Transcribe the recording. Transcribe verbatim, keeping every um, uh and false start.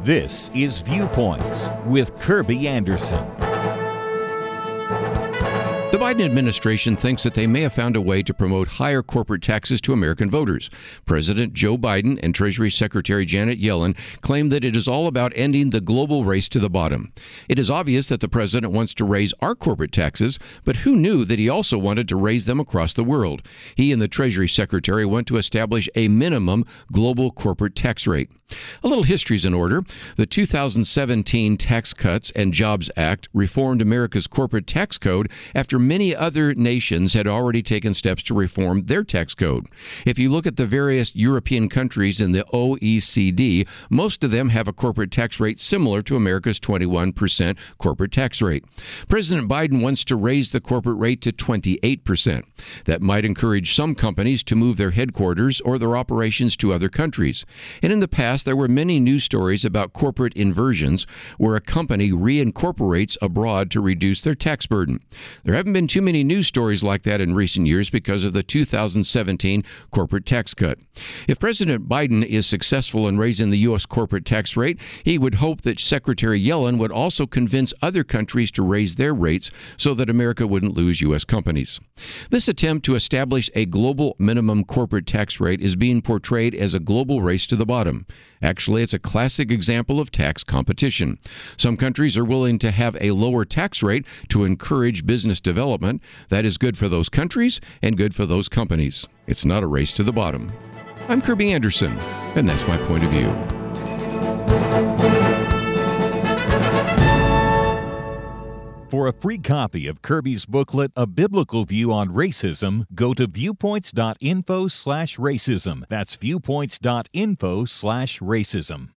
This is Viewpoints with Kirby Anderson. The Biden administration thinks that they may have found a way to promote higher corporate taxes to American voters. President Joe Biden and Treasury Secretary Janet Yellen claim that it is all about ending the global race to the bottom. It is obvious that the president wants to raise our corporate taxes, but who knew that he also wanted to raise them across the world? He and the Treasury Secretary want to establish a minimum global corporate tax rate. A little history is in order. The two thousand seventeen Tax Cuts and Jobs Act reformed America's corporate tax code after many other nations had already taken steps to reform their tax code. If you look at the various European countries in the O E C D, most of them have a corporate tax rate similar to America's twenty-one percent corporate tax rate. President Biden wants to raise the corporate rate to twenty-eight percent. That might encourage some companies to move their headquarters or their operations to other countries. And in the past, there were many news stories about corporate inversions where a company reincorporates abroad to reduce their tax burden. There haven't been too many news stories like that in recent years because of the two thousand seventeen corporate tax cut. If President Biden is successful in raising the U S corporate tax rate, he would hope that Secretary Yellen would also convince other countries to raise their rates so that America wouldn't lose U S companies. This attempt to establish a global minimum corporate tax rate is being portrayed as a global race to the bottom. Actually, it's a classic example of tax competition. Some countries are willing to have a lower tax rate to encourage business development. That is good for those countries and good for those companies. It's not a race to the bottom. I'm Kirby Anderson, and that's my point of view. For a free copy of Kirby's booklet, A Biblical View on Racism, go to viewpoints.info slash racism. That's viewpoints.info slash racism.